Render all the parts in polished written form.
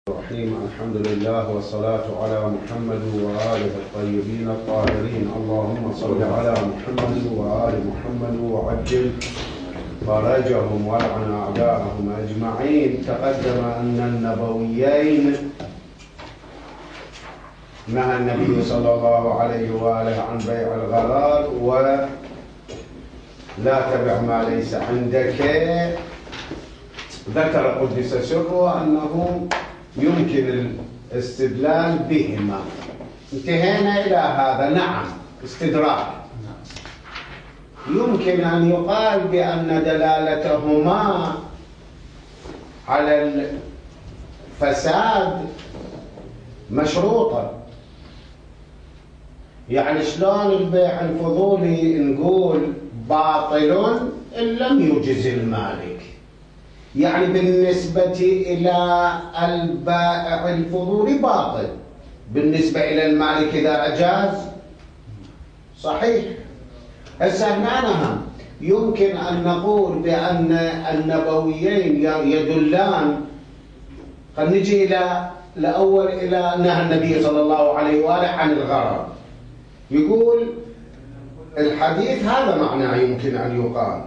الرحيم. الحمد لله والصلاة على محمد وآله الطيبين الطاهرين. اللهم صل على محمد وآل محمد وعجل فرجهم والعن أعداءهم أجمعين. تقدم أن النبويين نهى النبي صلى الله عليه وآله عن بيع الغرار ولا تبع ما ليس عندك. ذكر قدس سره أنه يمكن الاستدلال بهما. انتهينا إلى هذا. نعم، استدراك. يمكن أن يقال بأن دلالتهما على الفساد مشروطة. يعني شلون البيع الفضولي نقول باطل إن لم يجز المالك؟ يعني بالنسبة إلى البائع الفضولي باطل، بالنسبة إلى المالك إذا أجاز صحيح. هسه هنا يمكن أن نقول بأن النبويين يدلان. خلينا نجي الأول إلى نهى النبي صلى الله عليه وآله عن الغرر. يقول الحديث هذا معناه يمكن أن يقال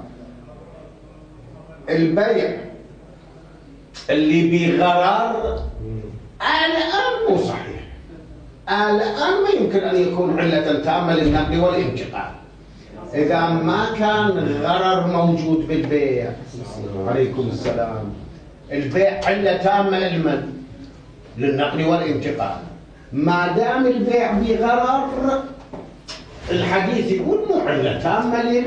البيع اللي بغرر الآن مو صحيح. الآن ما يمكن أن يكون علة تامة للنقل والانتقال إذا ما كان غرر موجود بالبيع. عليكم السلام. البيع علة تامة لمن؟ للنقل والانتقال. ما دام البيع بغرر الحديث يقول مو علة تامة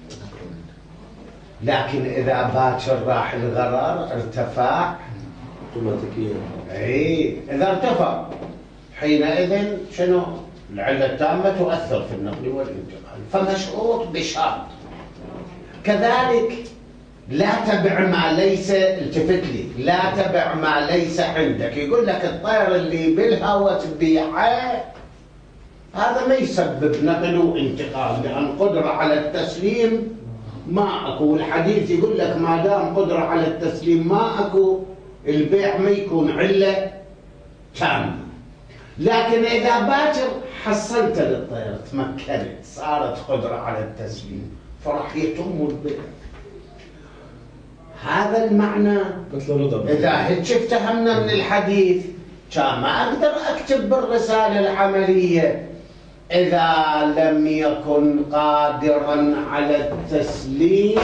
لكن إذا باكر راح الغرر ارتفع اوتوماتيكيا. إذا ارتفع حينئذ شنو؟ العلة التامة تؤثر في النقل والانتقال، فمشروط بشرط. كذلك لا تبع ما ليس، التفت لي، لا تبع ما ليس عندك. يقول لك الطير اللي بالهواء تبيعه هذا ما يسبب نقل وانتقال، لأن قدرة على التسليم ما أكو. الحديث يقول لك ما دام قدرة على التسليم ما أكو، البيع ما يكون علة تامة. لكن إذا باكر حصلت للطير، تمكنت، صارت قدرة على التسليم، فراح يتم البيع. هذا المعنى. إذا هيك افتهمنا من الحديث كان ما أقدر أكتب بالرسالة العملية إذا لم يكن قادرا على التسليم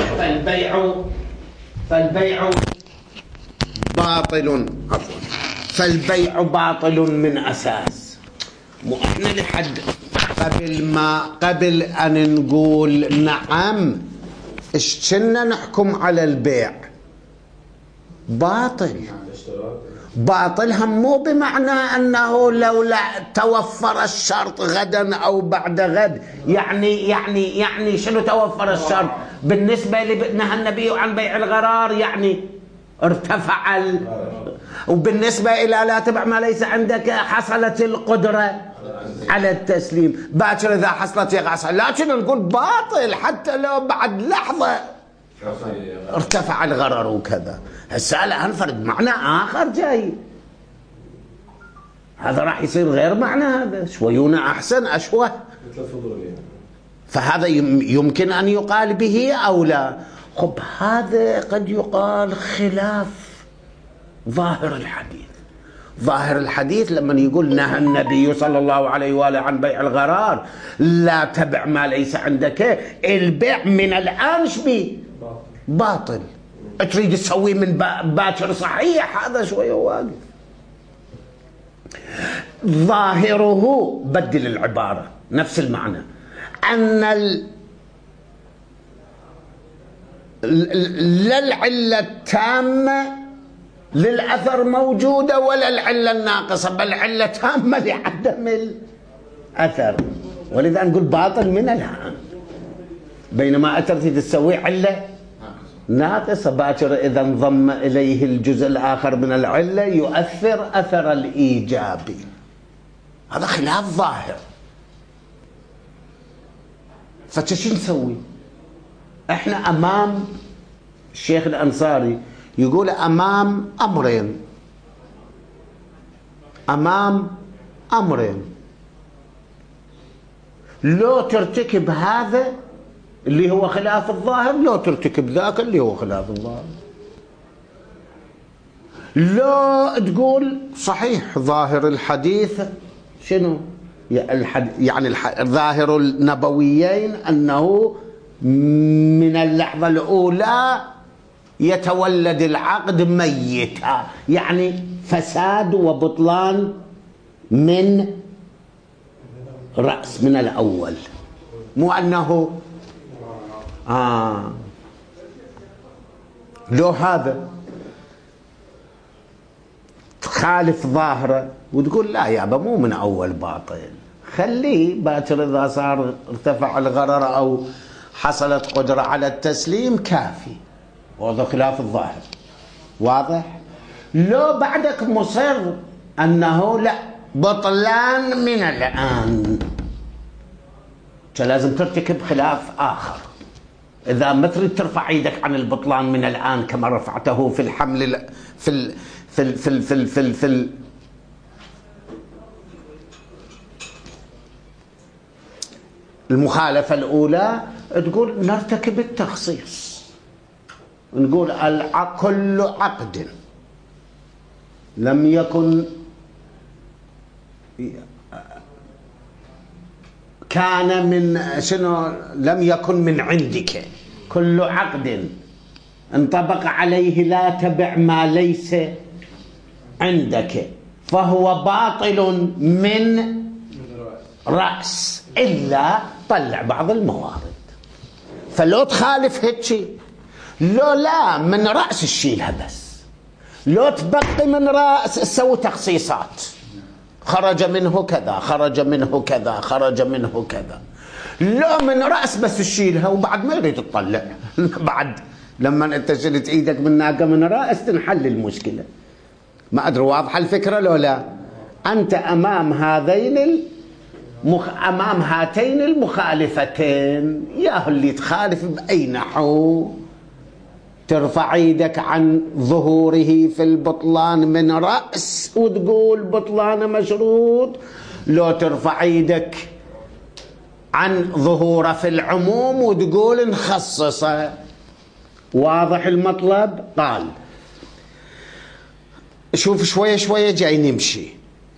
فالبيع باطل. عفوا، فالبيع باطل من أساس. مو احنا لحد قبل أن نقول نعم ايش كنا نحكم على البيع باطل. باطل هم مو بمعنى أنه لولا توفر الشرط غدا أو بعد غد. يعني شنو توفر الشرط؟ بالنسبة نهى النبي عن بيع الغرار يعني ارتفع وبالنسبة إلى لا تبع ما ليس عندك حصلت القدرة على التسليم. باكر إذا حصلت يغاصها، لكن نقول باطل حتى لو بعد لحظة ارتفع الغرر وكذا. هسه الآن فرد معنى آخر جاي، هذا راح يصير غير معنى هذا، شويون أحسن أشوه. فهذا يمكن أن يقال به أو لا. خب هذا قد يقال خلاف ظاهر الحديث. ظاهر الحديث لما يقول نهى النبي صلى الله عليه وآله عن بيع الغرار لا تبع ما ليس عندك، البيع من الآن شبي باطل. تريد تسوي من باكر صحيح، هذا شوية واقف. ظاهره بدل العبارة نفس المعنى، أن لا العلة التامة للأثر موجودة ولا العلة الناقصة، بل علة تامة لعدم الأثر. ولذا نقول باطل من الآن. بينما أتريد تسوي علة ناقصة، باكر إذا انضم إليه الجزء الآخر من العلة يؤثر أثر الإيجابي. هذا خلاف ظاهر. فتشو نسوي؟ احنا أمام الشيخ الأنصاري يقول أمام أمرين. أمام أمرين، لو ترتكب هذا اللي هو خلاف الظاهر، لو ترتكب ذاك اللي هو خلاف الظاهر. لو تقول صحيح ظاهر الحديث شنو؟ يعني ظاهر النبويين أنه من اللحظة الأولى يتولد العقد ميتا، يعني فساد وبطلان من رأس، من الأول، مو أنه لو هذا تخالف ظاهره وتقول لا يابا مو من أول باطل، خليه باكر إذا صار ارتفع الغرر أو حصلت قدرة على التسليم كافي، وهذا خلاف الظاهر. واضح؟ لو بعدك مصر أنه لا بطلان من الآن، لازم ترتكب خلاف آخر. إذا ما تريد ترفع ايدك عن البطلان من الآن كما رفعته في الحمل في المخالفة الأولى، تقول نرتكب التخصيص، نقول كل عقد لم يكن كان من شنو، لم يكن من عندك، كل عقد انطبق عليه لا تبع ما ليس عندك فهو باطل من رأس، إلا طلع بعض الموارد. فلو تخالف هيك، لو لا من رأس الشيلها بس، لو تبقي من رأس تسوي تخصيصات، خرج منه كذا، خرج منه كذا، خرج منه كذا. لو من رأس بس تشيلها وبعد ما يريد تطلع بعد لما انت شلت ايدك من ناقة من رأس تنحل المشكلة. ما أدري واضحة الفكرة لو لا؟ أنت أمام أمام هاتين المخالفتين، ياهو اللي تخالف بأي نحو ترفع ايدك عن ظهوره في البطلان من رأس وتقول بطلان مشروط، لو ترفع ايدك عن ظهوره في العموم وتقول نخصصه. واضح المطلب؟ قال شوف شوية شوية جاي نمشي.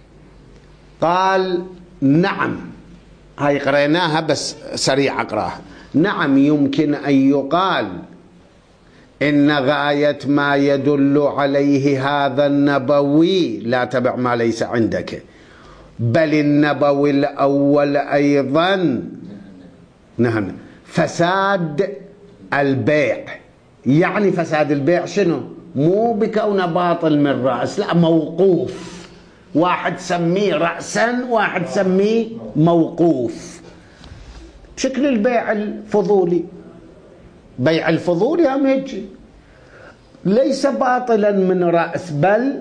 قال نعم، هاي قريناها بس سريع اقراها. نعم يمكن أن يقال إن غاية ما يدل عليه هذا النبوي لا تبع ما ليس عندك، بل النبوي الأول أيضا نعم فساد البيع. يعني فساد البيع شنو؟ مو بكونه باطل من رأس، لا موقوف، واحد سميه رأسا واحد سميه موقوف، بشكل البيع الفضولي. بيع الفضولي هم يجي ليس باطلا من رأس بل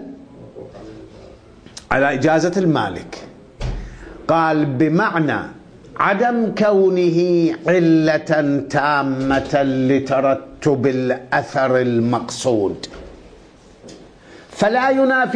على إجازة المالك. قال بمعنى عدم كونه علة تامة لترتب الأثر المقصود، فلا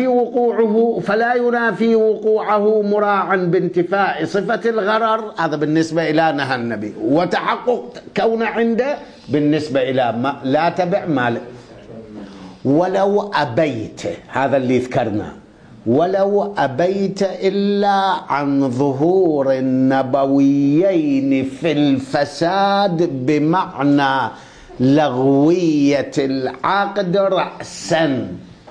ينافي وقوعه مراعا بانتفاء صفة الغرر، هذا بالنسبة إلى نهى النبي، وتحقق كون عنده بالنسبة إلى لا تبع مال. ولو أبيت، هذا اللي ذكرنا، ولو أبيت إلا عن ظهور النبويين في الفساد بمعنى لغوية العقد رأسا،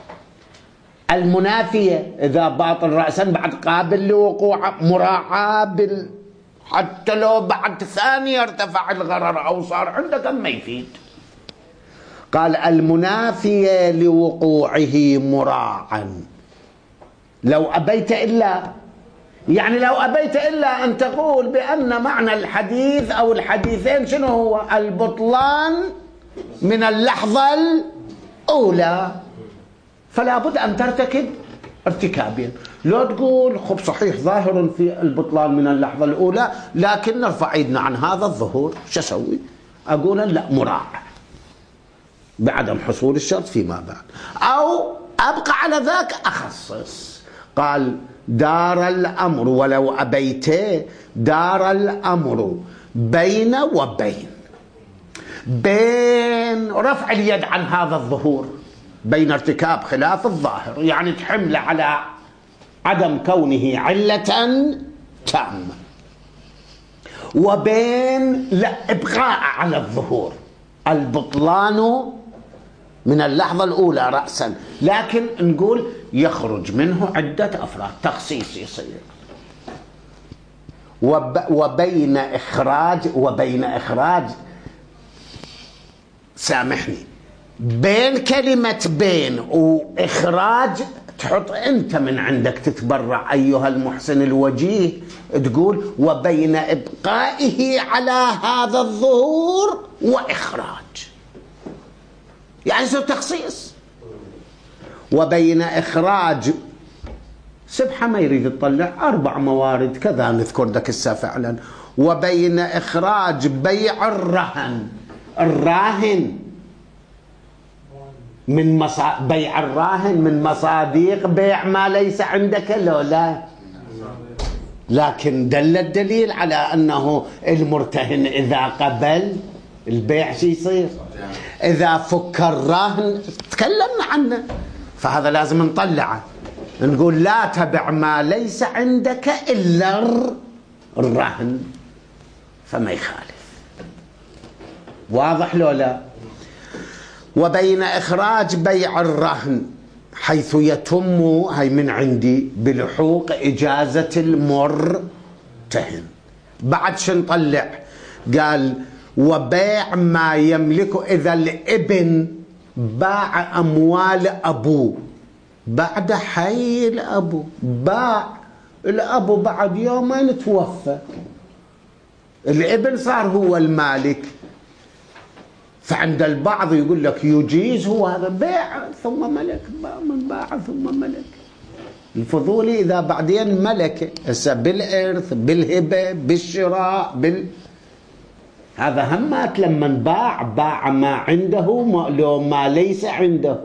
المنافية إذا باطل رأسا بعد قابل لوقوع مراعاة حتى لو بعد ثانية ارتفع الغرر أو صار عندك ما يفيد. قال المنافية لوقوعه مراعا. لو أبيت إلا، يعني لو أبيت إلا أن تقول بأن معنى الحديث أو الحديثين شنو هو؟ البطلان من اللحظة الأولى، فلا بد أن ترتكب ارتكابين. لو تقول خب صحيح ظاهر في البطلان من اللحظة الأولى لكن نرفع ايدنا عن هذا الظهور، شو أسوي؟ أقول لا مراعى بعدم حصول الشرط فيما بعد، أو أبقى على ذاك أخصص. قال دار الأمر ولو أبيت دار الأمر بين وبين، بين رفع اليد عن هذا الظهور، بين ارتكاب خلاف الظاهر، يعني تحمل على عدم كونه علة تامة، وبين لا إبقاء على الظهور، البطلان من اللحظة الأولى رأسا، لكن نقول يخرج منه عدة أفراد، تخصيص يصير. وبين إخراج سامحني، بين كلمة بين وإخراج تحط أنت من عندك تتبرع أيها المحسن الوجيه، تقول وبين إبقائه على هذا الظهور وإخراج، يعني يصير تخصيص. وبين إخراج سبحة ما يريد يطلع 4 موارد كذا نذكر ذاك الساعة فعلا. وبين إخراج بيع الراهن من بيع الراهن من مصاديق بيع ما ليس عندك، لا، لكن دل الدليل على أنه المرتهن إذا قبل البيع شي يصير، إذا فك الراهن تكلمنا عنه، فهذا لازم نطلعه، نقول لا تبع ما ليس عندك إلا الرهن، فما يخالف. واضح لو لا؟ وبين إخراج بيع الرهن حيث يتم هي من عندي بلحوق إجازة المرتهن. بعد شو نطلع؟ قال وبيع ما يملكه، إذا الابن باع أموال أبوه بعد حي الأبو، باع الأبو بعد يومين توفى، الابن صار هو المالك، فعند البعض يقول لك يجيز هو هذا بيع ثم ملك، من باع ثم ملك. الفضولي إذا بعدين ملك هسه بالإرث بالهبة بالشراء هذا همات لما باع ما عنده لو ما ليس عنده.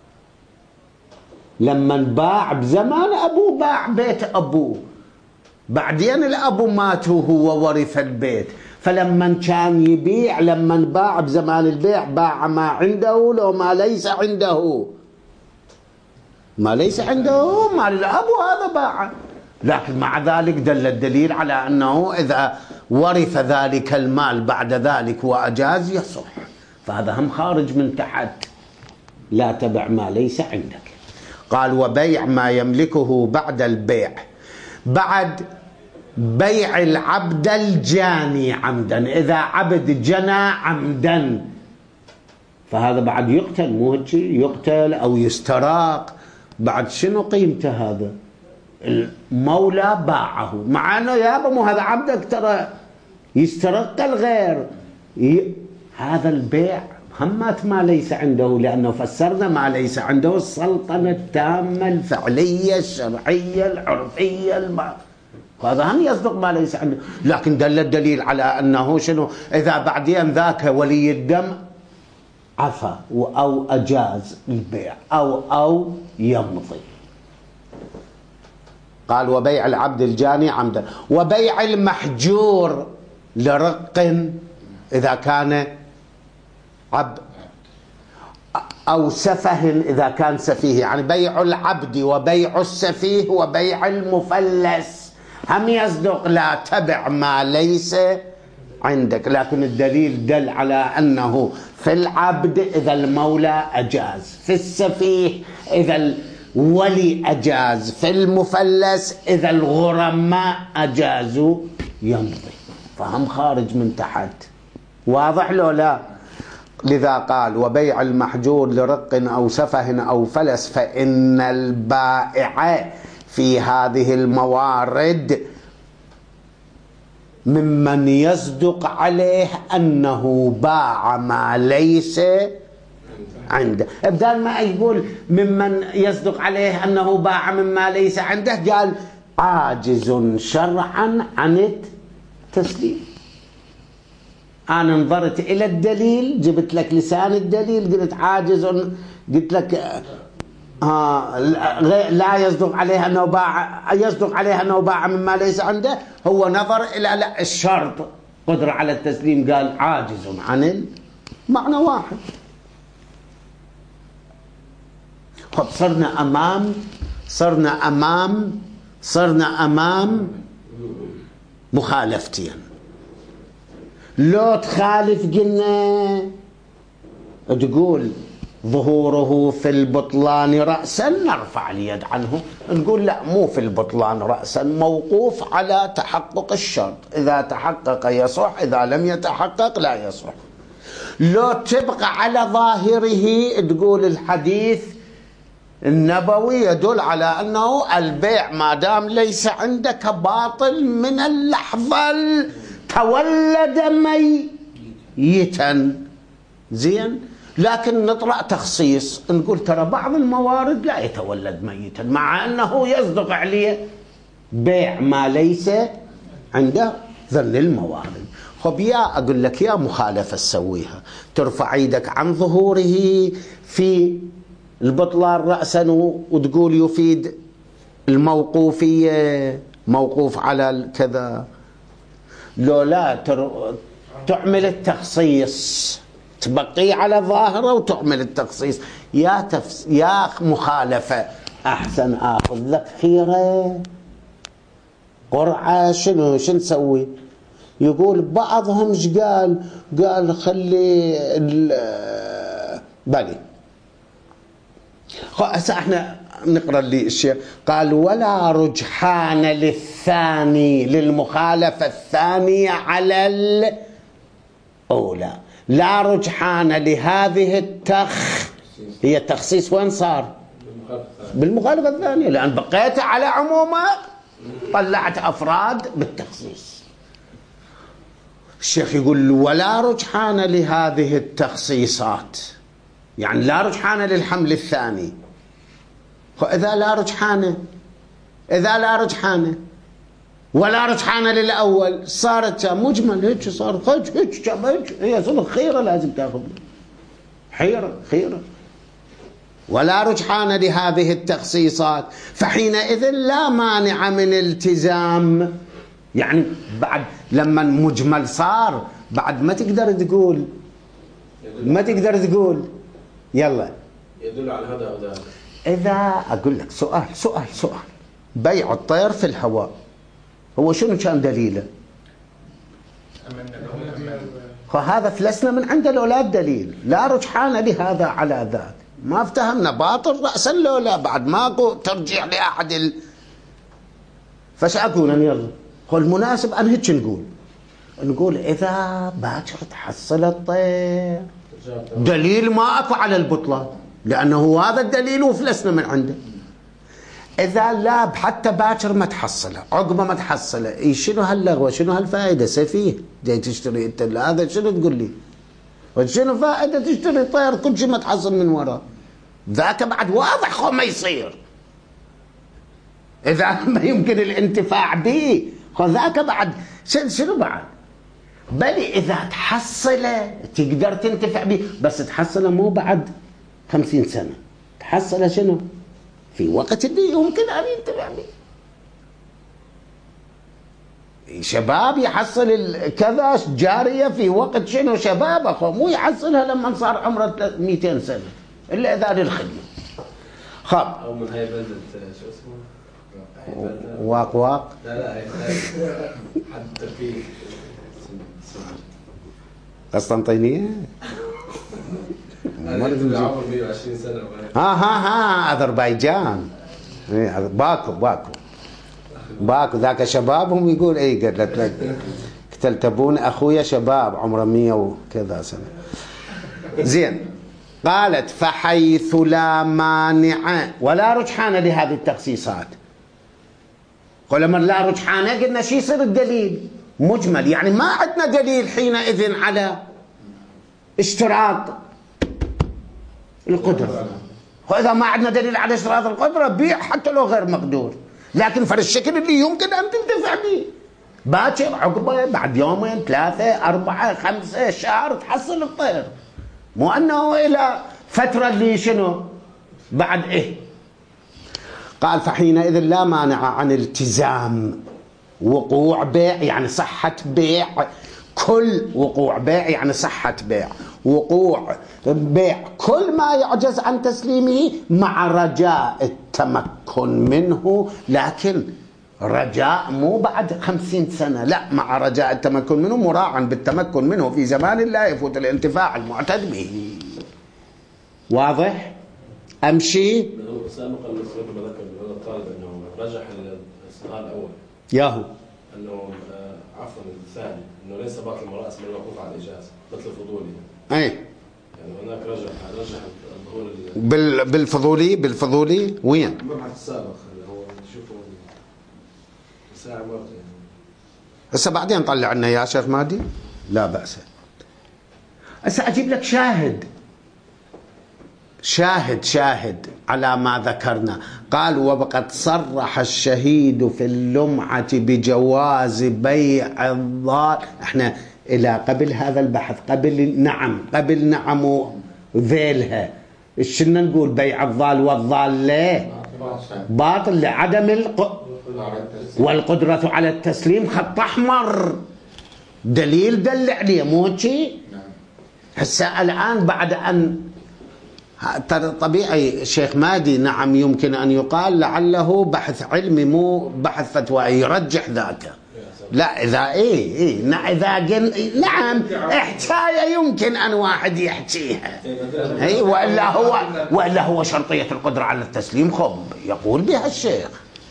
لما باع بزمان أبوه باع بيت أبوه، بعدين الأبو مات وهو ورث البيت، فلما كان يبيع لما باع بزمان البيع باع ما عنده لو ما ليس عنده، ما ليس عنده مال الأبو هذا باع. لكن مع ذلك دل الدليل على أنه إذا ورث ذلك المال بعد ذلك وأجاز يصح، فهذا هم خارج من تحت لا تبع ما ليس عندك. قال وبيع ما يملكه بعد البيع، بعد بيع العبد الجاني عمدا، إذا عبد جنى عمدا فهذا بعد يقتل، مو هيك يقتل أو يستراق، بعد شنو قيمته هذا؟ المولى باعه، مع أنه يابا مو هذا عبدك ترى يسترق الغير، هذا البيع همات ما ليس عنده، لأنه فسرنا ما ليس عنده السلطنة التامة الفعلية الشرعية العرفية هذا هم يصدق ما ليس عنده. لكن دل الدليل على أنه شنو؟ إذا بعدين ذاك ولي الدم عفى أو أجاز البيع أو يمضي. قال وبيع العبد الجاني عمدا، وبيع المحجور لرق إذا كان عبد أو سفه إذا كان سفيه، يعني بيع العبد وبيع السفيه وبيع المفلس هم يصدق لا تبع ما ليس عندك. لكن الدليل دل على أنه في العبد إذا المولى أجاز، في السفيه إذا الولي أجاز، في المفلس إذا الغرماء أجازوا يمضي، فهم خارج من تحت. واضح لو لا؟ لذا قال وبيع المحجور لرق أو سفه أو فلس، فإن البائع في هذه الموارد ممن يصدق عليه أنه باع ما ليس عنده. بدل ما يقول ممن يصدق عليه أنه باع مما ليس عنده، قال عاجز شرعا عن التسليم. أنا نظرت إلى الدليل، جبت لك لسان الدليل، قلت عاجز، قلت لك لا يصدق عليها أنه باع، يصدق عليها أنه باع مما ليس عنده. هو نظر إلى لا الشرط قدرة على التسليم، قال عاجز عن المعنى واحد. خب صرنا أمام مخالفتين. لو تخالف قلنا تقول ظهوره في البطلان رأسا نرفع اليد عنه، نقول لا مو في البطلان رأسا، موقوف على تحقق الشرط، إذا تحقق يصح، إذا لم يتحقق لا يصح. لو تبقى على ظاهره تقول الحديث النبوي يدل على أنه البيع ما دام ليس عندك باطل من اللحظة تولد ميتا. زين، لكن نطرأ تخصيص نقول ترى بعض الموارد لا يتولد ميتا، مع أنه يصدق عليه بيع ما ليس عنده ذن الموارد. خب يا أقول لك يا مخالفة تسويها، ترفع يدك عن ظهوره في البطلان رأسا وتقول يفيد الموقوفية، موقوف على كذا. لو لا تعمل التخصيص، تبقي على ظاهره وتعمل التخصيص. يا مخالفة أحسن آخذ لك خيرة قرعة. شنو نسوي؟ يقول بعضهم ايش قال خلي بالي. هسه احنا نقرأ اللي الشيخ قال ولا رجحان للثاني، للمخالفة الثانية على الأولى. لا رجحان لهذه هي التخصيص وين صار؟ بالمخالفة الثانية، لأن بقيت على عمومه طلعت أفراد بالتخصيص. الشيخ يقول ولا رجحان لهذه التخصيصات، يعني لا رجحان للحمل الثاني. إذا لا رجحان ولا رجحان للأول صارت مجمل هيك، صار هيك هي صدق خيرة لازم تاخذ خيرة. ولا رجحان لهذه التخصيصات، فحينئذ لا مانع من التزام. يعني بعد لما مجمل صار بعد ما تقدر تقول يلا يدل على هذا أو ذاك. إذا أقول لك سؤال بيع الطير في الهواء هو شنو كان دليله؟ هذا فلسنا من عنده لو لا الدليل. لا رجحان لهذا على ذاك، ما افتهمنا باطل رأسا لو لا، بعد ماكو ترجيع لأحد فش أقول أنا؟ يلا المناسب أن هيك نقول إذا باكر تحصل الطير دليل ما أكو على البطلان، لأنه هذا الدليل وفلسنا من عنده. إذا لا حتى باكر ما تحصله، عقبه ما تحصله، شنو هاللغوة، شنو هالفائدة؟ سفيه جاي تشتري انت هذا، شنو تقول لي؟ وشنو فائدة تشتري طير كل شيء ما تحصل من وراه؟ ذاك بعد واضح خو ما يصير، إذا ما يمكن الانتفاع به خو ذاك بعد شنو بعد؟ بل إذا تحصله تقدر تنتفع به، بس تحصله مو بعد 50 سنة، تحصله شنو؟ في وقت اللي يمكن أن ينتفع به. شباب يحصل كذا جارية في وقت شنو شباب أخو، مو يحصلها لما صار عمره 200 سنة إلا إذا للخدمة. خاب أو من هاي بلدة شو اسمه؟ واق لا هاي حد تركي قسطنطينية. عمر 120 سنة. أذربيجان. باكو ذاك شبابهم يقول قلت لك تلتبون أخويا شباب عمره 100 وكذا سنة. زين، قالت فحيث لا مانع ولا رجحان لهذه التخصيصات. ولما لا رجحان قلنا شي يصير الدليل مجمل، يعني ما عندنا دليل حينئذ على اشتراط القدرة. وإذا ما عندنا دليل على اشتراط القدرة بيع حتى لو غير مقدور، لكن الشكل اللي يمكن أن تنتفع به باكر عقبه بعد يومين 3 4 5 شهر تحصل الطير، مو أنه إلى فترة اللي شنو بعد قال فحينئذ لا مانع عن التزام وقوع بيع، يعني صحة بيع، كل وقوع بيع يعني صحة بيع، وقوع بيع كل ما يعجز عن تسليمه مع رجاء التمكن منه، لكن رجاء مو بعد 50 سنة، لا، مع رجاء التمكن منه مراعا بالتمكن منه في زمان لا يفوت الانتفاع المعتد به. واضح؟ أمشي؟ سابقا الدكتور ذكر هذا الطالب انه رجح السؤال الاول ياهو انه عفوا الثاني انه ليس باطل المرأس من الموقوف على الاجازه مثل الفضولي. اي يعني هناك رجح الظهور بالفضولي وين؟ المبحث السابق اللي هو شوفوا الساعه مرت يعني. هسه بعدين طلع لنا يا شيخ مادي، لا بأس. هسه اجيب لك شاهد على ما ذكرنا. قال وقد صرح الشهيد في اللمعة بجواز بيع الضال. احنا الى قبل هذا البحث، قبل نعم ذيلها شنا نقول بيع الضال والضال لا باطل لعدم والقدرة على التسليم خط احمر، دليل دل عليه، مو شيء. هسه الان بعد ان طبيعي شيخ مادي نعم يمكن أن يقال لعله بحث علمي مو بحث فتوى يرجح ذاك، لا إذا نعم حكاية يمكن أن واحد يحكيها وإلا هو شرطية القدرة على التسليم خب يقول بها الشيخ.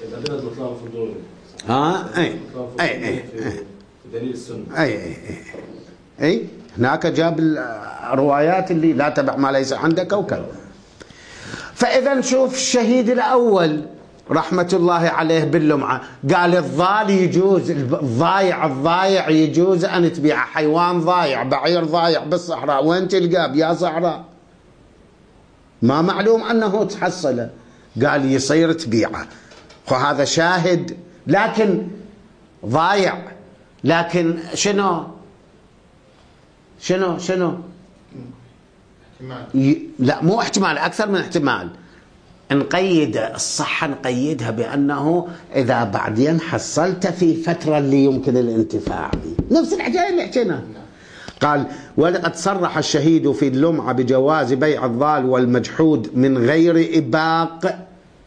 دليل السنة. اي هناك جاب الروايات اللي لا تبع ما ليس عندك وكذا. فإذا نشوف الشهيد الأول رحمة الله عليه باللمعة قال الضال يجوز، الضايع يجوز أن تبيع حيوان ضايع، بعير ضايع بالصحراء، وين تلقاه بيا صحراء ما معلوم أنه تحصله، قال يصير تبيعه. وهذا شاهد، لكن ضايع، لكن شنو لا مو احتمال، أكثر من احتمال. نقيد الصحة نقيدها بأنه إذا بعدين حصلت في فترة اللي يمكن الانتفاع به، نفس الحكاية اللي حكينا. قال ولقد صرح الشهيد في اللمعة بجواز بيع الضال والمجحود من غير إباق.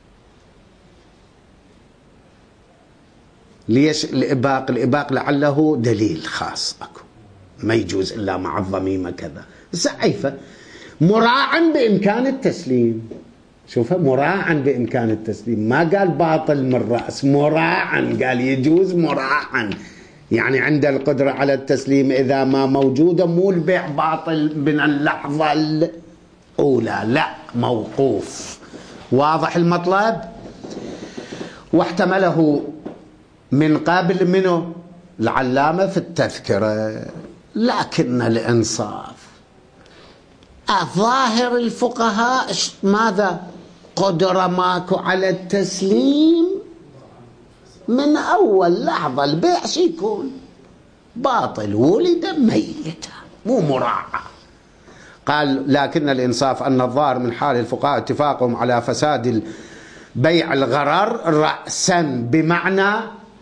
ليش الإباق؟ الإباق لعله دليل خاص أكو، ما يجوز إلا مع الضميمة كذا. سعيفة مراعا بإمكان التسليم، شوفها مراعا بإمكان التسليم، ما قال باطل من رأس، مراعا قال يجوز مراعا، يعني عند القدرة على التسليم إذا ما موجودة، مو البيع باطل من اللحظة الأولى، لا موقوف. واضح المطلب؟ واحتمله من قبل منه العلامة في التذكرة، لكن الإنصاف ظاهر الفقهاء ماذا؟ قدرة ماكو على التسليم من أول لحظة، البيع يكون باطل ولد ميتا مو مراعى. قال لكن الإنصاف أن الظاهر من حال الفقهاء اتفاقهم على فساد بيع الغرر رأسا، بمعنى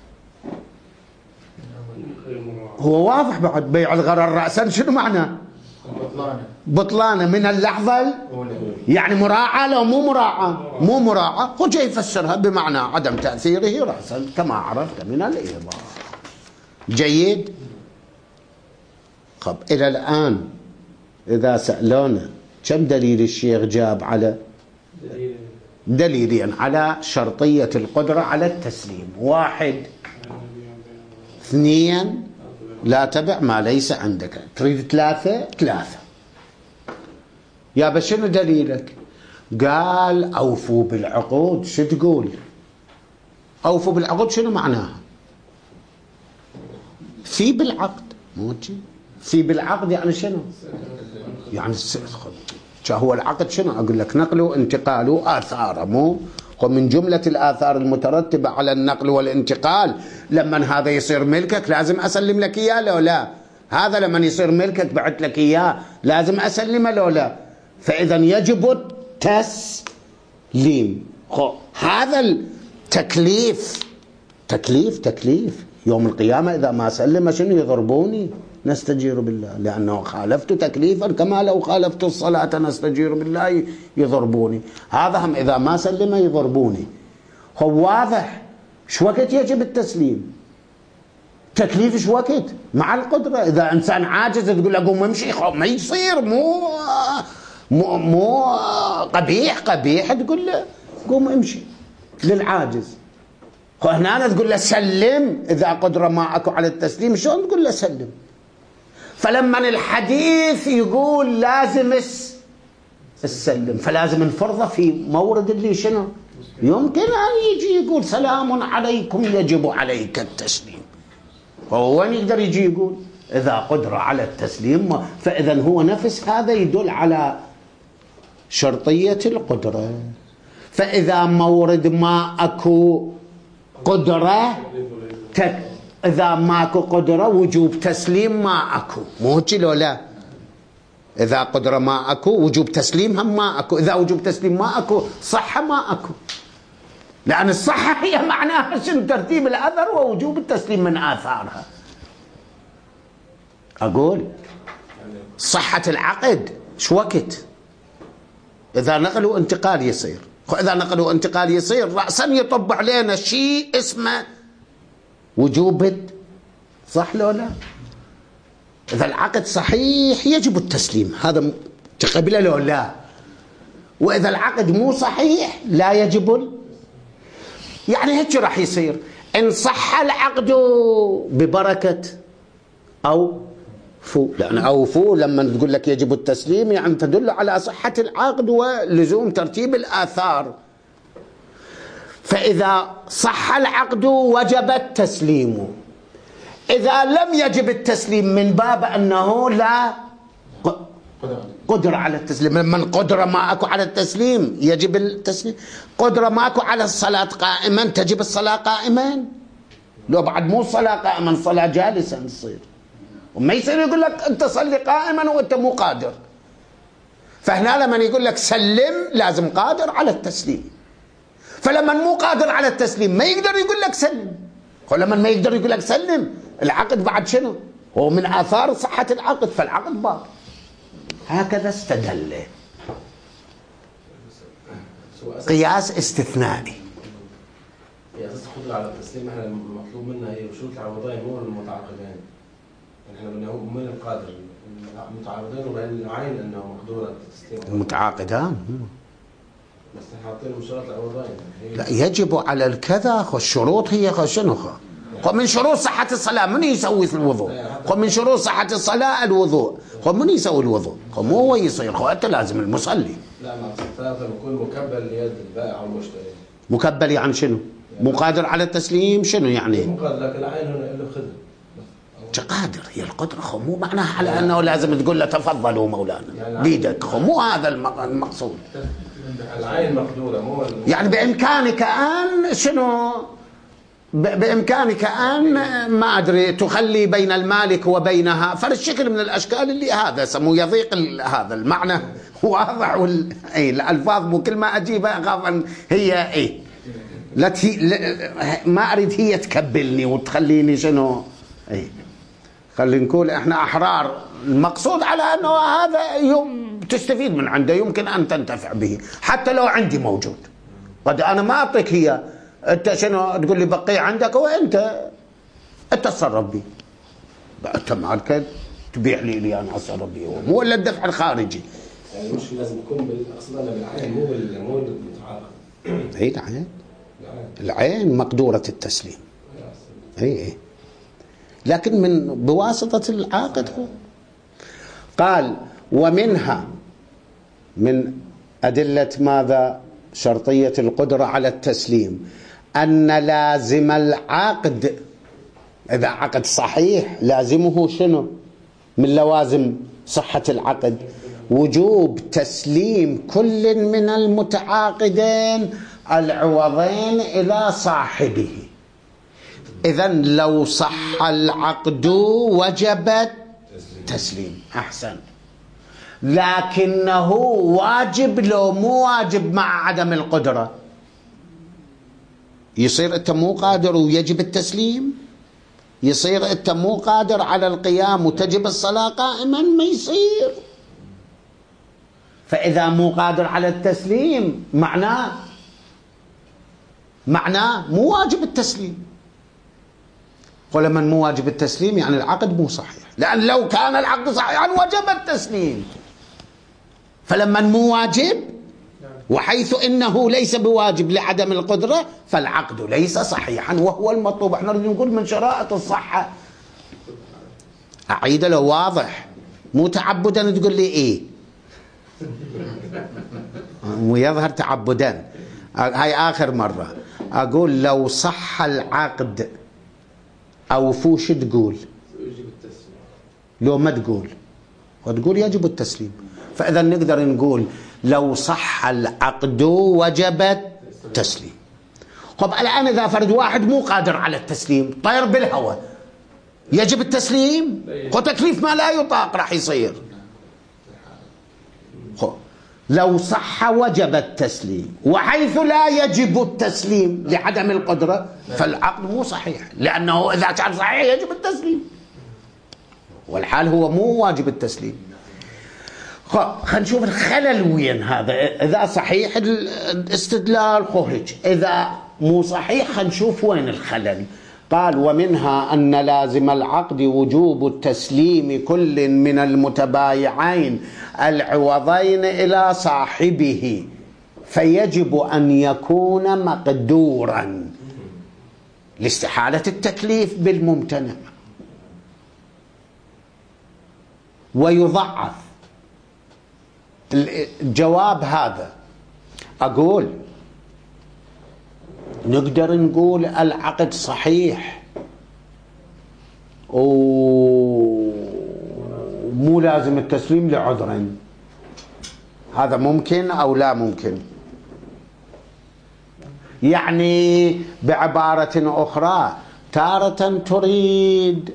هو واضح بعد بيع الغرر رأسا شنو معنى؟ بطلانه من اللحظة، يعني مراعاة لو مو مراعاة هو جاي يفسرها بمعنى عدم تأثيره رأسا كما عرفت من الإيضاح. جيد. طب إلى الآن إذا سألونا كم دليل الشيخ جاب على دليلين على شرطية القدرة على التسليم؟ 1 2 لا تبع ما ليس عندك، تريد 3 يا بشنو دليلك؟ قال أوفوا بالعقود. شو تقول أوفوا بالعقود؟ شنو معناها؟ في بالعقد، مو في بالعقد يعني شنو؟ يعني هو العقد شنو؟ أقول لك نقله انتقاله آثاره، مو ومن جملة الآثار المترتبة على النقل والانتقال لما هذا يصير ملكك لازم أسلم لك إياه لو لا، هذا لما يصير ملكك بعت لك إياه لازم أسلمه لو لا، فإذا يجب التسليم. هذا التكليف تكليف يوم القيامة إذا ما سلم شنو يضربوني؟ نستجير بالله، لأنه خالفت تكليفا كما لو خالفت الصلاة نستجير بالله يضربوني. هذا هم إذا ما سلم يضربوني. هو واضح شو وقت يجب التسليم؟ تكليف شو وقت؟ مع القدرة. إذا إنسان عاجز تقول له قوم امشي، ما يصير، مو قبيح تقول له قوم امشي للعاجز. هنا تقول له سلم، إذا قدرة معك على التسليم شلون تقول له سلم؟ فلما الحديث يقول لازم السلم، فلازم نفرضه في مورد اللي شنو يمكن أن يجي يقول سلام عليكم يجب عليك التسليم. هو وين يقدر يجي يقول إذا قدرة على التسليم؟ فإذا هو نفس هذا يدل على شرطية القدرة. فإذا مورد ما أكو قدرة إذا ماكو قدرة وجوب تسليم ما أكو، مو هيك لو لا؟ إذا قدرة ما أكو وجوب تسليم هم ما أكو، إذا وجوب تسليم ما أكو صحة ما أكو، لأن الصحة هي معناها شنو؟ ترتيب الأثر ووجوب التسليم من آثارها. أقول صحة العقد شو وقت؟ إذا نقلوا انتقال يصير، إذا نقلوا انتقال يصير رأسا يطب علينا شيء اسمه وجوب، صح لو لا؟ إذا العقد صحيح يجب التسليم، هذا تقبله لو لا؟ وإذا العقد مو صحيح لا يجب يعني هيك راح يصير. إن صح العقد ببركة أو فو، لأن أو فو لما تقول لك يجب التسليم يعني تدل على صحة العقد ولزوم ترتيب الآثار. فإذا صح العقد وجب التسليم. إذا لم يجب التسليم من باب أنه لا قدرة على التسليم. من قدرة معك على التسليم يجب التسليم، قدرة معك على الصلاة قائما تجب الصلاة قائما، لو بعد مو صلاة قائما صلاة جالسا تصير. وما يصير يقول لك أنت صلي قائما وأنت مو قادر. فهنا لما يقول لك سلم لازم قادر على التسليم. فلما مو قادر على التسليم ما يقدر يقول لك سلم. ولما ما يقدر يقول لك سلم العقد بعد شنو؟ هو من آثار صحة العقد، فالعقد باطل. هكذا استدل قياس استثنائي. هي أساس القدرة على التسليم احنا المطلوب منا هي شروط العوضين مو المتعاقدين. احنا بدنا من القادر المتعاقدين وبين العين انه مقدورة التسليم. المتعاقد بس حاطين شروط العوضين. لا يجب على الكذا. الشروط هي شنو؟ من شروط صحة الصلاة من يسوي الوضوء؟ من شروط صحة الصلاة الوضوء. من يسوي الوضوء؟ مو هو يصير، أنت لازم المصلي. لا مع الثلاثة بيكون مكبل ليد البائع والمشتري. مكبل يعني شنو؟ مو قادر على التسليم شنو يعني؟ مو قادر، لكن العين هنا له خدمة. قادر هي القدرة، مو معناها على أنه لازم تقول له تفضلوا مولانا بيدك، مو هذا المقصود. العين مقدورة مو يعني بإمكانك أن شنو؟ بإمكانك أن ما أدري تخلي بين المالك وبينها فالشكل من الأشكال اللي هذا سموه يضيق هذا المعنى واضح. الألفاظ مو كل ما أجيبها أخاف أن هي ما أريد هي تكبلني وتخليني شنو خلي نقول إحنا أحرار. المقصود على أنه هذا تستفيد من عنده، يمكن أن تنتفع به حتى لو عندي موجود. قد أنا ما أعطيك هي، أنت شنو تقول لي بقي عندك وأنت اتصرف بي، أنت مالك تبيع لي أنا أتصرف بي، مو إلا الدفع الخارجي. يعني مش لازم يكون بالأقصد أنا بالعين مو بالمتعاقد. هي العين مقدورة التسليم. هي لكن بواسطة العاقد. قال ومنها من أدلة ماذا؟ شرطية القدرة على التسليم أن لازم العقد إذا عقد صحيح لازمه شنو؟ من لوازم صحة العقد وجوب تسليم كل من المتعاقدين العوضين إلى صاحبه. إذن لو صح العقد وجب تسليم. أحسن. لكنه واجب لو مو واجب مع عدم القدرة؟ يصير أنت مو قادر ويجب التسليم؟ يصير أنت مو قادر على القيام وتجب الصلاة قائما؟ ما يصير. فإذا مو قادر على التسليم معناه مو واجب التسليم. ولما مو واجب التسليم يعني العقد مو صحيح، لأن لو كان العقد صحيحا وجب التسليم. فلما مو واجب وحيث إنه ليس بواجب لعدم القدرة فالعقد ليس صحيحا وهو المطلوب. احنا نريد نقول من شرائط الصحة. أعيد له واضح، مو تعبدا تقول لي إيه ويظهر تعبدا. هاي آخر مرة أقول لو صح العقد أو فوش تقول؟ لو ما تقول وتقول يجب التسليم. فإذا نقدر نقول لو صح العقد وجب التسليم. طب الآن إذا فرد واحد مو قادر على التسليم، طير بالهواء، يجب التسليم؟ وتكليف ما لا يطاق راح يصير. لو صح وجب التسليم، وحيث لا يجب التسليم لعدم القدرة فالعقد مو صحيح، لأنه إذا كان صحيح يجب التسليم، والحال هو مو واجب التسليم. خلينا نشوف الخلل وين هذا. إذا صحيح الاستدلال خرج، إذا مو صحيح خلينا نشوف وين الخلل. قال ومنها أن لازم العقد وجوب التسليم كل من المتبايعين العوضين إلى صاحبه، فيجب أن يكون مقدورا لاستحالة التكليف بالممتنع. ويضعف الجواب هذا. أقول نقدر نقول العقد صحيح ومو لازم التسليم لعذر، هذا ممكن أو لا ممكن؟ يعني بعبارة أخرى تارة تريد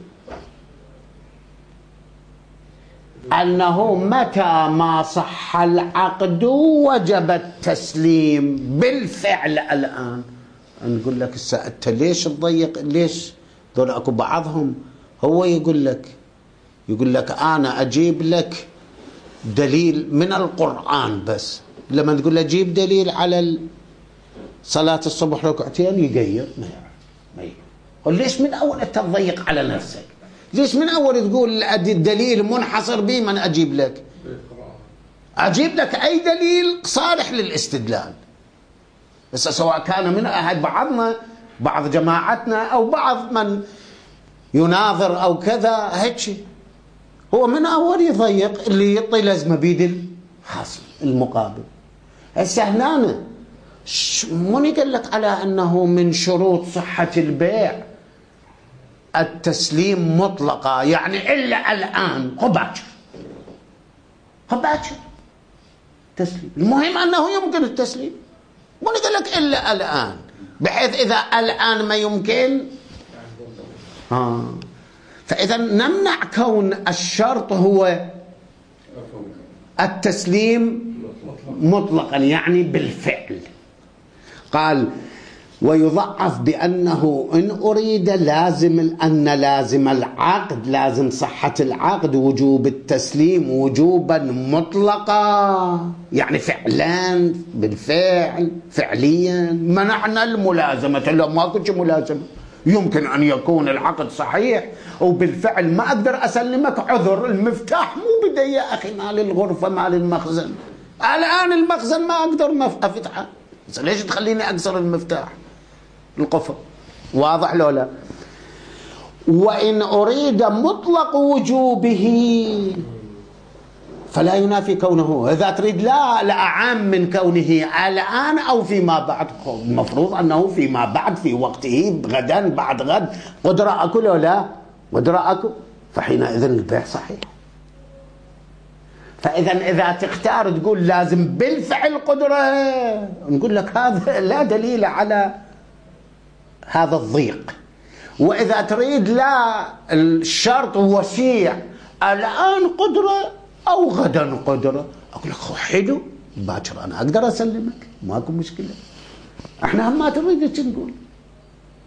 أنه متى ما صح العقد وجب التسليم بالفعل. الآن نقول لك أنت ليش تضيق؟ ليش دول أكو بعضهم هو يقول لك أنا أجيب لك دليل من القرآن، بس لما تقول له جيب دليل على صلاة الصبح ركعتين يغير ما يقول. ليش من أول أنت تضيق على نفسك؟ ليش من أول تقول الدليل منحصر بي من أجيب لك؟ أجيب لك أي دليل صالح للاستدلال. بس سواء كان من أحد بعضنا، بعض جماعتنا، أو بعض من يناظر أو كذا، هيك هو من أول يضيق اللي يعطي لازمة بيد الخصم المقابل. هسه هنا من قال لك على أنه من شروط صحة البيع التسليم مطلقة، يعني إلا الآن باكر تسليم. المهم أنه يمكن التسليم، من قال لك إلا الآن، بحيث إذا الآن ما يمكن فإذا نمنع كون الشرط هو التسليم مطلقا يعني بالفعل. قال ويضعف بأنه إن أريد لازم العقد، لازم صحة العقد وجوب التسليم وجوبا مطلقا، يعني فعلا بالفعل فعليا. منعنا الملازمة، لو ما كنت ملازمة يمكن أن يكون العقد صحيح وبالفعل ما أقدر أسلمك عذر، المفتاح مو بدي يا أخي مال الغرفة مال المخزن، الآن المخزن ما أقدر أفتحه، ليش تخليني أكسر المفتاح القفل؟ واضح لو لا؟ وإن أريد مطلق وجوبه فلا ينافي كونه. إذا تريد لا أعام من كونه الآن أو فيما بعد، المفروض أنه فيما بعد في وقته، غدا بعد غد، قدرة أكو لو لا؟ قدرة أكو، فحينئذ البيع صحيح. فإذا إذا تختار تقول لازم بالفعل قدرة، نقول لك هذا لا دليل على هذا الضيق. وإذا تريد لا، الشرط وسيع، الآن قدرة أو غدا قدرة، أقول لك حلو باكر أنا أقدر أسلمك، ماكو مشكلة. احنا هم ما تريد نقول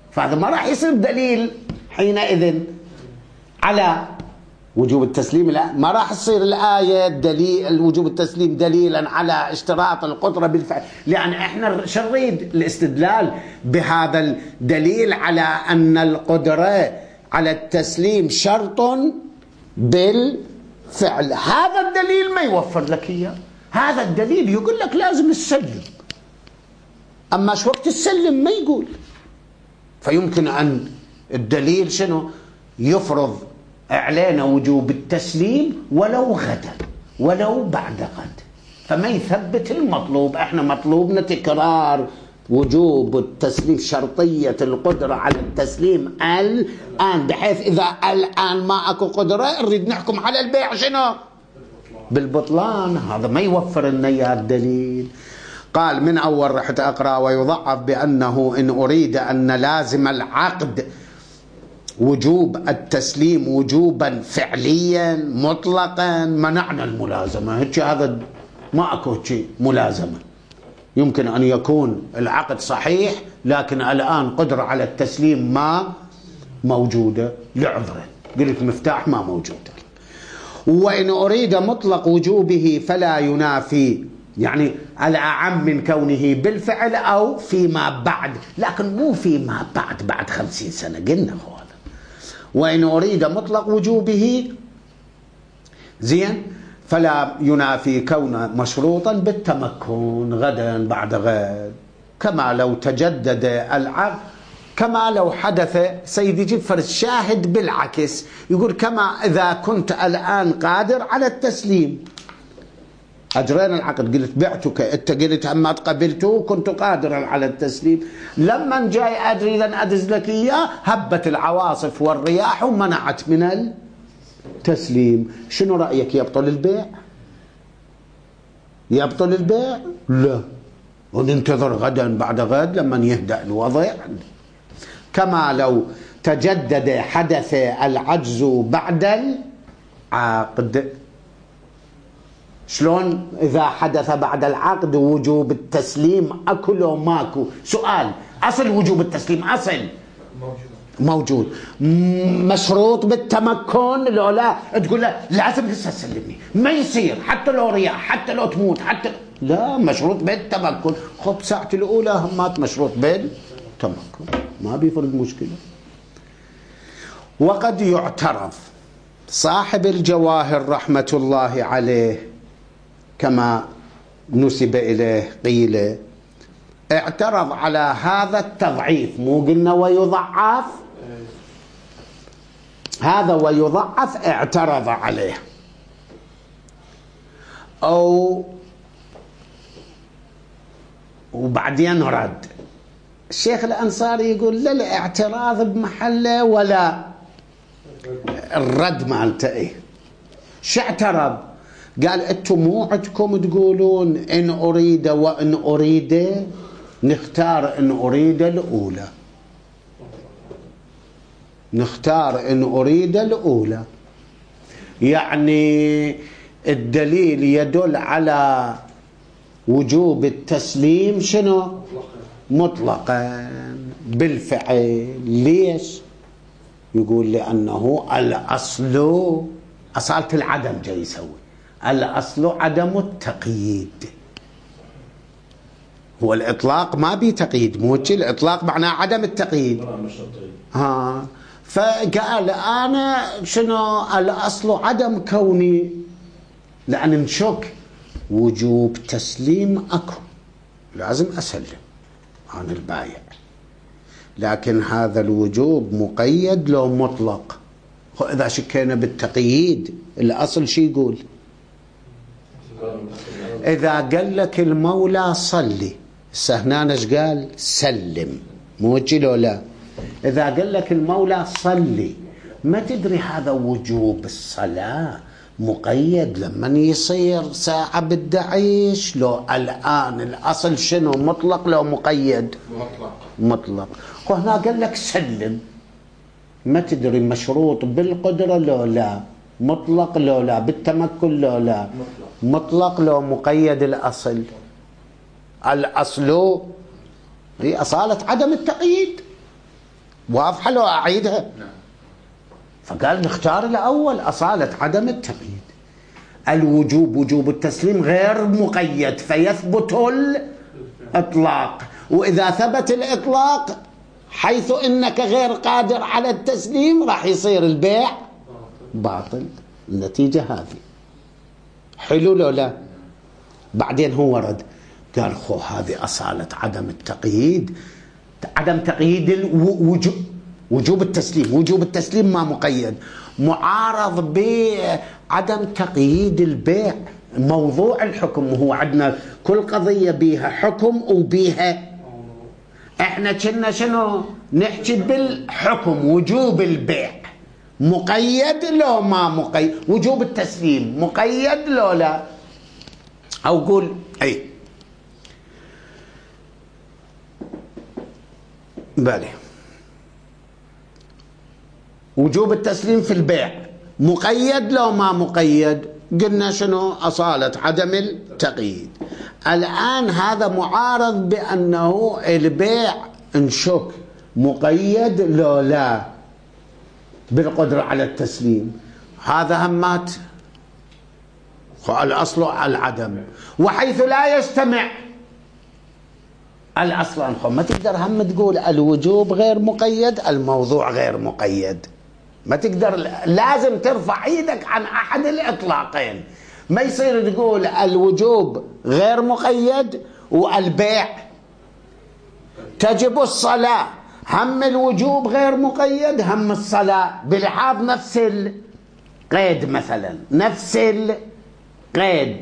فهذا ما راح يصير دليل حينئذ على وجوب التسليم. لا، ما راح تصير الآية دليل وجوب التسليم دليلا على اشتراط القدرة بالفعل، لأن احنا شو نريد؟ الاستدلال بهذا الدليل على أن القدرة على التسليم شرط بالفعل. هذا الدليل ما يوفر لك إياه. هذا الدليل يقول لك لازم تسلم، أما شو وقت السلم ما يقول. فيمكن أن الدليل شنو؟ يفرض علينا وجوب التسليم ولو غدا ولو بعد غد، فما يثبت المطلوب. احنا مطلوبنا تكرار وجوب التسليم، شرطية القدرة على التسليم الآن، بحيث إذا الآن ما أكو قدرة نريد نحكم على البيع شنو؟ بالبطلان. هذا ما يوفر لنا إياه الدليل. قال من أول رحت أقرأ ويضعف بأنه إن أريد أن لازم العقد وجوب التسليم وجوبا فعليا مطلقا منعنا الملازمة. هيك هذا ما أكو شيء ملازمة. يمكن أن يكون العقد صحيح لكن الآن قدرة على التسليم ما موجودة لعذر، قلت مفتاح ما موجود. وإن أريد مطلق وجوبه فلا ينافي، يعني الأعم من كونه بالفعل أو فيما بعد، لكن مو فيما بعد 50 سنة قلنا هذا. وإن أريد مطلق وجوبه زين فلا ينافي كونه مشروطا بالتمكن غدا بعد غد، كما لو تجدد العقد، كما لو حدث. سيدي جفر الشاهد بالعكس، يقول كما إذا كنت الآن قادر على التسليم، أجرينا العقد، قلت بعتك، أنت قلت أما قبلته كنت قادرا على التسليم، لما جاي أدري إذا أدز لك إياه هبت العواصف والرياح ومنعت من التسليم. شنو رأيك؟ يبطل البيع؟ يبطل البيع؟ لا، وننتظر غدا بعد غد لما يهدأ الوضع. كما لو تجدد حدث العجز بعد العقد. شلون إذا حدث بعد العقد وجوب التسليم أكو لو ماكو؟ سؤال، أصل وجوب التسليم أصل موجود، مشروط بالتمكن لو لا تقول له لازم هسه تسلمني، ما يصير حتى لو رياح حتى لو تموت حتى لا، مشروط بالتمكن. خب ساعة الأولى همات مشروط بالتمكن، ما بيفرق مشكلة. وقد يعترض صاحب الجواهر رحمة الله عليه كما نسب إليه قيل اعترض على هذا التضعيف، مو قلنا ويضعف؟ هذا ويضعف اعترض عليه. أو وبعدين رد. الشيخ الأنصاري يقول لا، الاعتراض بمحله ولا الرد مالته ايه. شو اعترض؟ قال انتم مو عندكم تقولون ان اريد وان اريد، نختار ان اريد الاولى، نختار ان اريد الاولى، يعني الدليل يدل على وجوب التسليم شنو؟ مطلقا بالفعل. ليش؟ يقول لأنه الأصل أصالة العدم جاي يسوي، الأصل عدم التقييد. هو الإطلاق ما بي تقييد، مو الإطلاق معناه عدم التقييد. فقال أنا شنو الأصل عدم كوني، لأن نشك وجوب تسليم أكو لازم أسلم عن البايع، لكن هذا الوجوب مقيد لو مطلق. إذا شكينا بالتقييد الأصل شي يقول؟ إذا قال لك المولى صلي، هنا ايش قال؟ سلم، مو لو لا. إذا قال لك المولى صلي ما تدري هذا وجوب الصلاة مقيد لما يصير ساعة بالدعيش، لو الآن الأصل شنو؟ مطلق لو مقيد؟ مطلق. وهنا قال لك سلم، ما تدري مشروط بالقدرة لو لا، مطلق لو لا، بالتمكن لو لا، مطلق لو مقيد. الأصل الأصل هي أصالة عدم التقييد. واضحة لو أعيدها؟ فقال نختار الأول أصالة عدم التقييد. الوجوب وجوب التسليم غير مقيد فيثبت الإطلاق، وإذا ثبت الإطلاق حيث إنك غير قادر على التسليم راح يصير البيع باطل. النتيجة هذه. حلو لو لا؟ بعدين هو رد قال خو هذه أصالة عدم التقييد، عدم تقييد وجوب التسليم، وجوب التسليم ما مقيد، معارض بعدم تقييد البيع. موضوع الحكم، وهو عندنا كل قضية بيها حكم وبيها، احنا كنا شنو نحكي بالحكم وجوب البيع مقيد لو ما مقيد، وجوب التسليم مقيد لو لا، او قول اي بالي وجوب التسليم في البيع مقيد لو ما مقيد، قلنا شنو أصالة عدم التقييد. الآن هذا معارض بأنه البيع انشك مقيد لو لا بالقدرة على التسليم، هذا همات الأصل على العدم، وحيث لا يجتمع الأصل أنخم ما تقدر هم تقول الوجوب غير مقيد الموضوع غير مقيد، ما تقدر، لازم ترفع ايدك عن أحد الإطلاقين. ما يصير تقول الوجوب غير مقيد والبيع تجب الصلاة، هم الوجوب غير مقيد هم الصلاة بلحاظ نفس القيد، مثلا نفس القيد،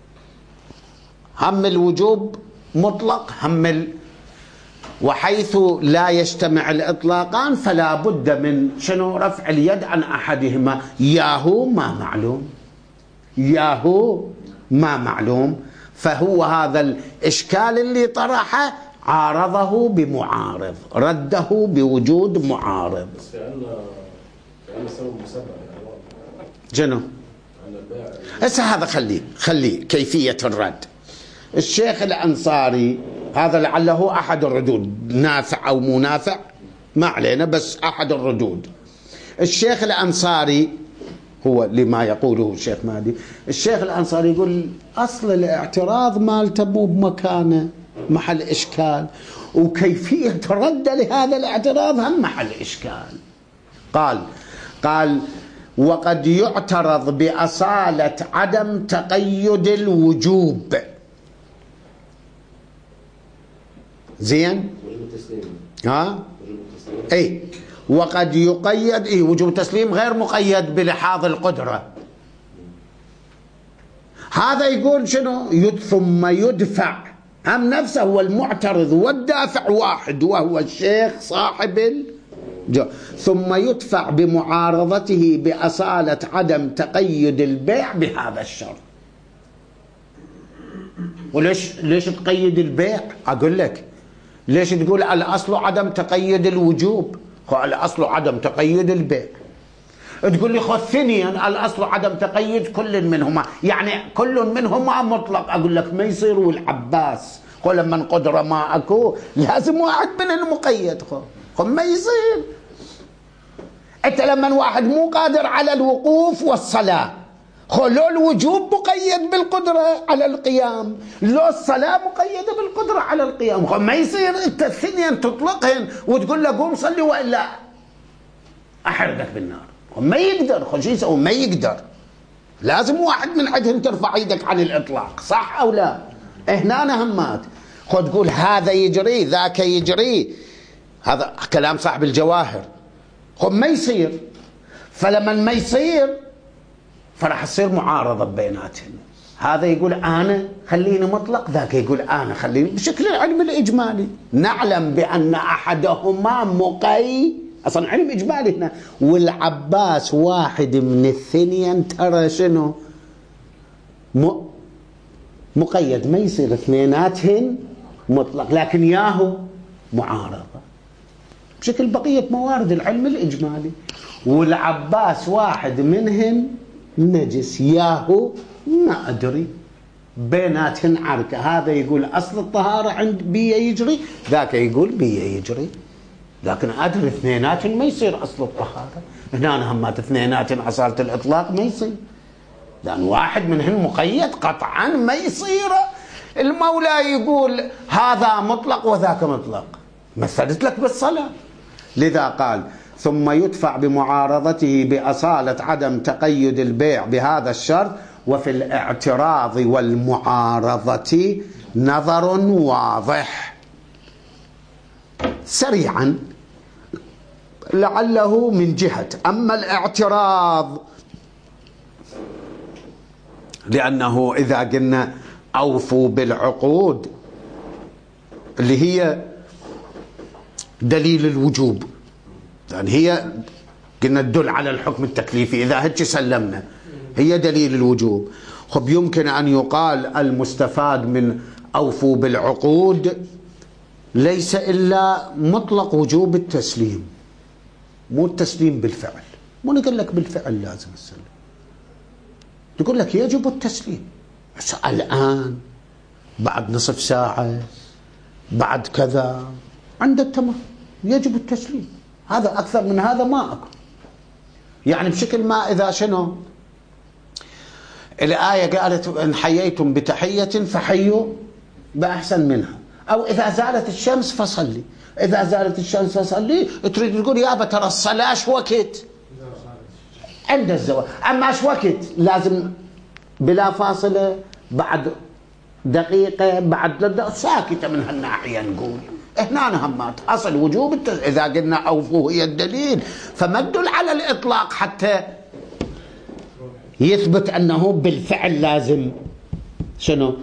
هم الوجوب مطلق هم وحيث لا يجتمع الإطلاقان فلا بد من شنو رفع اليد عن أحدهما، ياهو ما معلوم، ياهو ما معلوم. فهو هذا الإشكال اللي طرحه عارضه بمعارض، رده بوجود معارض. بس كأنه سبب مسبب جنو هسه هذا خليه كيفية الرد. الشيخ الأنصاري هذا لعله أحد الردود، نافع أو مو نافع ما علينا، بس أحد الردود. الشيخ الأنصاري هو لما يقوله الشيخ مهدي، الشيخ الأنصاري يقول أصل الاعتراض مالته مو بمكانه، محل إشكال، وكيفية رد لهذا الاعتراض هم محل إشكال. قال وقد يعترض بأصالة عدم تقيد الوجوب. زين؟ ها؟ اي وقد يقيد وجوب التسليم غير مقيد بلحاظ القدرة. هذا يقول شنو؟ ثم يدفع، هم نفسه هو المعترض والدافع واحد وهو الشيخ صاحب ثم يدفع بمعارضته بأصالة عدم تقيد البيع بهذا الشرط. وليش تقيد البيع؟ أقول لك ليش تقول الأصل عدم تقيد الوجوب، الأصل عدم تقيد البيع. تقول لي ثانيا الأصل عدم تقيد كل منهما، يعني كل منهما مطلق. أقول لك ما يصير، والعباس لما قدرة ما أكو لازم واحد من المقيد، ما يصير. أنت لما واحد مو قادر على الوقوف والصلاة، لو الوجوب مقيد بالقدرة على القيام، لو الصلاة مقيدة بالقدرة على القيام، ما يصير أنت الثنين تطلقهن وتقول له قوم صلي وإلا أحرقك بالنار. ما يقدر، شو يسوي؟ ما يقدر، لازم واحد من عندهم ترفع يدك عن الإطلاق، صح أو لا؟ هنا همات تقول هذا يجري ذاك يجري، هذا كلام صاحب الجواهر. ما يصير، فلما ما يصير فراح تصير معارضة بيناتهم. هذا يقول أنا خليني مطلق، ذاك يقول أنا خليني، بشكل العلم الإجمالي نعلم بأن أحدهما أصلا علم إجمالي هنا، والعباس واحد من الثنين ترى شنو مقيد، ما يصير اثنيناتهن مطلق، لكن ياهو معارضة بشكل بقية موارد العلم الإجمالي. والعباس واحد منهم نجس، ياهو ما أدري، بيناتهن عركة. هذا يقول أصل الطهارة عند بيه يجري، ذاك يقول بيه يجري. لكن أدري اثنينات ما يصير أصل الطهارة، هنا همات اثنينات أصالة الإطلاق ما يصير، لأن واحد منهن مقيد قطعا ما يصير. المولى يقول هذا مطلق وذاك مطلق، مثلت لك بالصلاة. لذا قال ثم يدفع بمعارضته بأصالة عدم تقيد البيع بهذا الشرط، وفي الاعتراض والمعارضة نظر واضح. سريعا لعله من جهة، أما الاعتراض لأنه إذا قلنا أوفوا بالعقود اللي هي دليل الوجوب، يعني هي قلنا تدل على الحكم التكليفي، إذا هيك سلمنا هي دليل الوجوب. خب يمكن أن يقال المستفاد من أوفوا بالعقود ليس إلا مطلق وجوب التسليم، مو التسليم بالفعل. مو نقول لك بالفعل لازم السلم، تقول لك يجب التسليم، بس الآن بعد نصف ساعة بعد كذا عند التمام يجب التسليم. هذا أكثر من هذا ما أكو. يعني بشكل ما إذا شنو الآية قالت إن حييتم بتحية فحيوا بأحسن منها، أو إذا زالت الشمس فصلي. إذا زالت الشمس فصلي تريد تقول يابا ترى الصلاة ايش وقت عند الزواج، أما ايش وقت لازم بلا فاصلة بعد دقيقة بعد ساكتة من هالناحية. نقول هنا همات أصل وجوب إذا قلنا أوفوا هي الدليل، فما تدل على الإطلاق حتى يثبت أنه بالفعل لازم شنو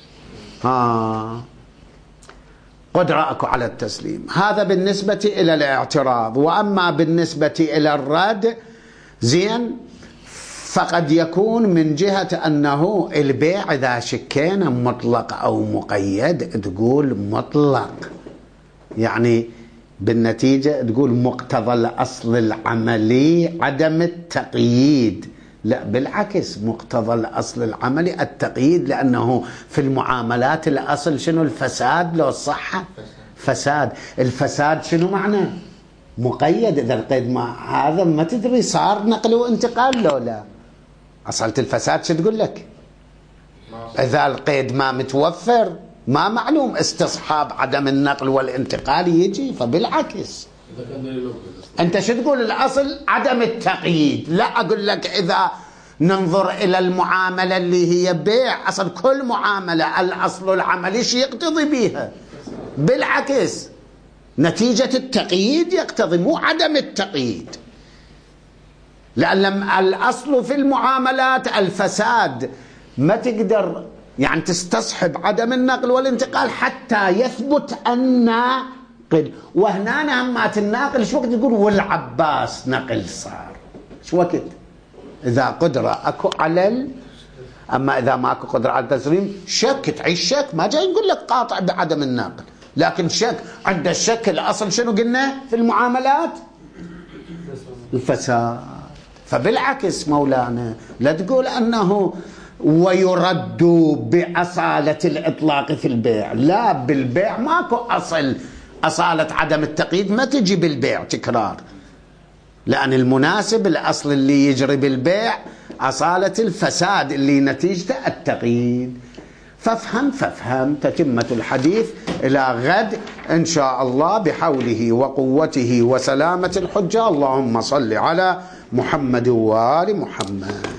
قدرة أكو على التسليم. هذا بالنسبة إلى الاعتراض. وأما بالنسبة إلى الرد زين فقد يكون من جهة أنه البيع إذا شكينا مطلق أو مقيد تقول مطلق، يعني بالنتيجة تقول مقتضى الأصل العملي عدم التقييد. لا بالعكس، مقتضى الأصل العملي التقييد، لأنه في المعاملات الأصل شنو الفساد لو الصحة فساد. الفساد شنو معنى مقيد، إذا القيد ما هذا ما تدري صار نقل وانتقال لو لا. أصلة الفساد شو تقول لك إذا القيد ما متوفر ما معلوم استصحاب عدم النقل والانتقال يجي. فبالعكس أنت شو تقول الأصل عدم التقييد. لا أقول لك إذا ننظر إلى المعاملة اللي هي بيع، أصل كل معاملة الأصل العملي شو يقتضي بيها؟ بالعكس نتيجة التقييد يقتضي، مو عدم التقييد. لأن الأصل في المعاملات الفساد، ما تقدر يعني تستصحب عدم النقل والانتقال حتى يثبت أن قد. وهنا همات الناقل شو وقت يقول والعباس نقل صار شو وقت إذا قدرة أكو على أما إذا ما أكو قدرة على التسليم شك، تعيش شك. ما جاي نقول لك قاطع بعدم النقل، لكن شك. عند الشك الأصل شنو قلنا في المعاملات الفساد. فبالعكس مولانا لا تقول أنه ويرد بأصالة الإطلاق في البيع. لا، بالبيع ماكو أصل أصالة عدم التقييد، ما تجي بالبيع تكرار، لأن المناسب الأصل اللي يجري بالبيع أصالة الفساد اللي نتيجته التقييد. فافهم تتمة الحديث إلى غد إن شاء الله بحوله وقوته وسلامة الحجة. اللهم صل على محمد وآل محمد.